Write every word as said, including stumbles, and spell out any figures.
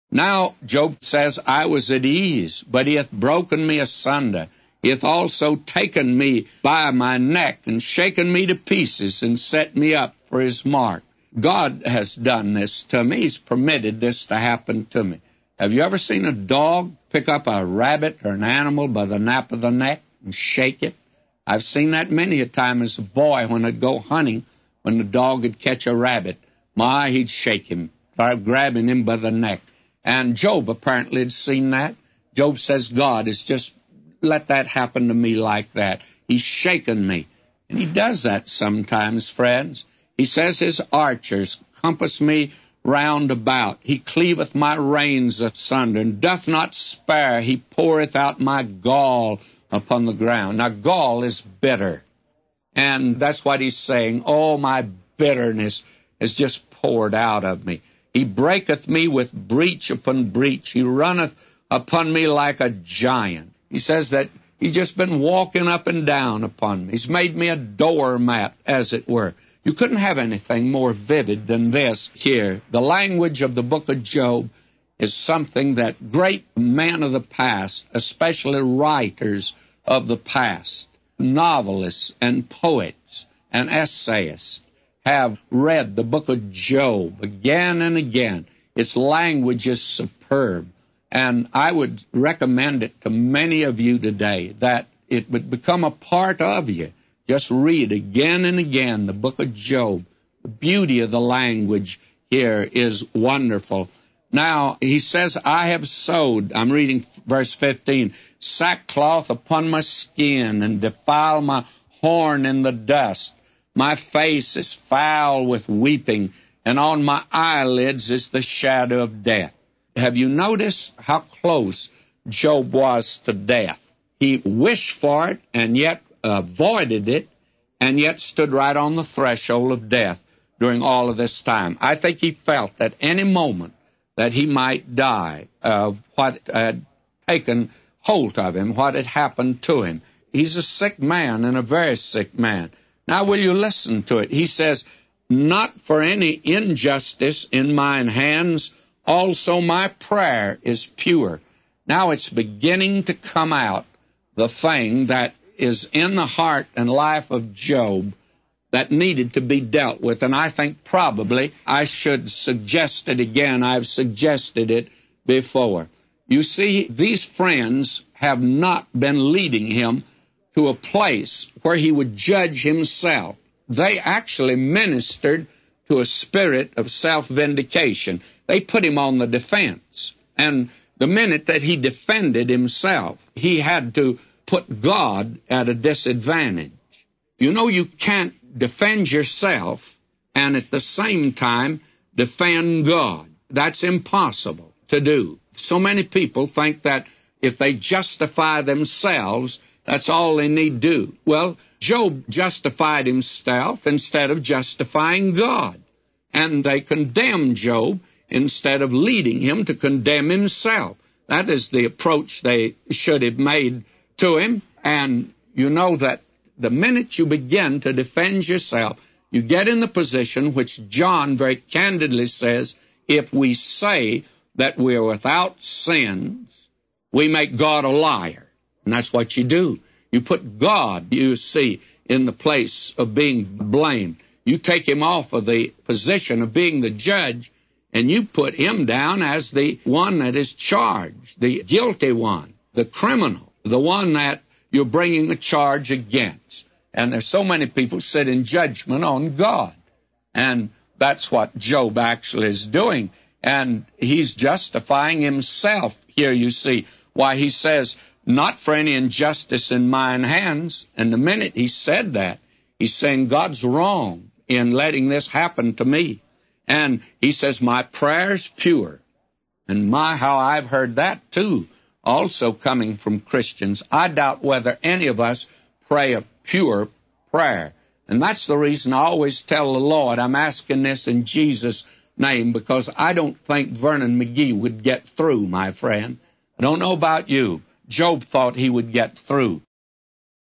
Now, Job says, I was at ease, but he hath broken me asunder. He hath also taken me by my neck, and shaken me to pieces, and set me up for his mark. God has done this to me. He's permitted this to happen to me. Have you ever seen a dog pick up a rabbit or an animal by the nape of the neck and shake it? I've seen that many a time as a boy when I'd go hunting, when the dog would catch a rabbit. My, he'd shake him, try grabbing him by the neck. And Job apparently had seen that. Job says, God has just let that happen to me like that. He's shaken me. And he does that sometimes, friends. He says his archers compass me round about. He cleaveth my reins asunder, and doth not spare. He poureth out my gall upon the ground. Now, gall is bitter. And that's what he's saying. Oh, my bitterness is just poured out of me. He breaketh me with breach upon breach. He runneth upon me like a giant. He says that he's just been walking up and down upon me. He's made me a doormat, as it were. You couldn't have anything more vivid than this here. The language of the book of Job is something that great men of the past, especially writers of the past, novelists and poets and essayists, have read the book of Job again and again. Its language is superb. And I would recommend it to many of you today, that it would become a part of you. Just read again and again the book of Job. The beauty of the language here is wonderful. Now, he says, I have sewed, I'm reading verse fifteen, sackcloth upon my skin, and defile my horn in the dust. My face is foul with weeping, and on my eyelids is the shadow of death. Have you noticed how close Job was to death? He wished for it, and yet avoided it, and yet stood right on the threshold of death during all of this time. I think he felt at any moment that he might die of what had taken hold of him, what had happened to him. He's a sick man, and a very sick man. Now, will you listen to it? He says, not for any injustice in mine hands, also my prayer is pure. Now it's beginning to come out, the thing that is in the heart and life of Job that needed to be dealt with. And I think probably I should suggest it again. I've suggested it before. You see, these friends have not been leading him to a place where he would judge himself. They actually ministered to a spirit of self-vindication. They put him on the defense. And the minute that he defended himself, he had to put God at a disadvantage. You know, you can't defend yourself and at the same time defend God. That's impossible to do. So many people think that if they justify themselves, that's all they need do. Well, Job justified himself instead of justifying God. And they condemned Job instead of leading him to condemn himself. That is the approach they should have made to him. And you know that the minute you begin to defend yourself, you get in the position which John very candidly says, if we say that we are without sins, we make God a liar. And that's what you do. You put God, you see, in the place of being blamed. You take him off of the position of being the judge, and you put him down as the one that is charged, the guilty one, the criminal, the one that you're bringing a charge against. And there's so many people sit in judgment on God. And that's what Job actually is doing. And he's justifying himself here, you see, why he says, not for any injustice in mine hands. And the minute he said that, he's saying God's wrong in letting this happen to me. And he says, my prayer's pure. And my, how I've heard that too, also coming from Christians. I doubt whether any of us pray a pure prayer. And that's the reason I always tell the Lord, I'm asking this in Jesus' name, because I don't think Vernon McGee would get through, my friend. I don't know about you. Job thought he would get through.